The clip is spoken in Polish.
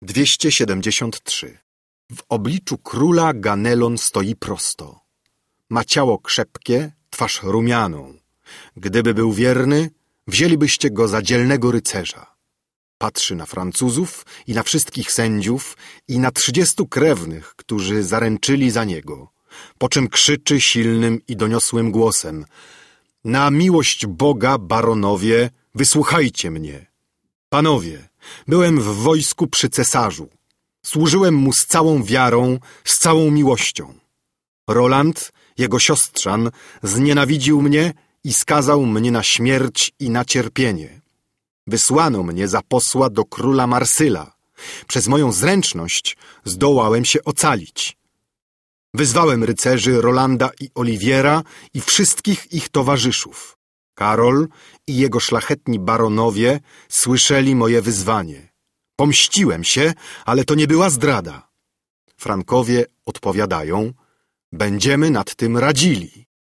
273. W obliczu króla Ganelon stoi prosto. Ma ciało krzepkie, twarz rumianą. Gdyby był wierny, wzięlibyście go za dzielnego rycerza. Patrzy na Francuzów i na wszystkich sędziów i na 30 krewnych, którzy zaręczyli za niego, po czym krzyczy silnym i doniosłym głosem: na miłość Boga, baronowie, wysłuchajcie mnie. Panowie, byłem w wojsku przy cesarzu. Służyłem mu z całą wiarą, z całą miłością. Roland, jego siostrzan, znienawidził mnie i skazał mnie na śmierć i na cierpienie. Wysłano mnie za posła do króla Marsyla. Przez moją zręczność zdołałem się ocalić. Wyzwałem rycerzy Rolanda i Oliwiera i wszystkich ich towarzyszów. Karol i jego szlachetni baronowie słyszeli moje wyzwanie. Pomściłem się, ale to nie była zdrada. Frankowie odpowiadają: będziemy nad tym radzili.